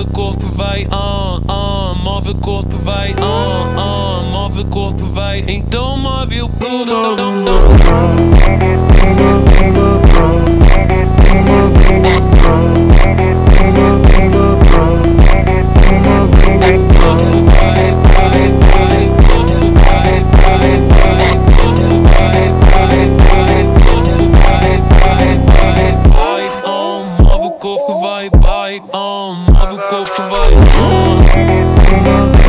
move o corpo, vai, move o corpo, vai, move o corpo, vai, então move o corpo. Move o corpo, vai, move o corpo, vai.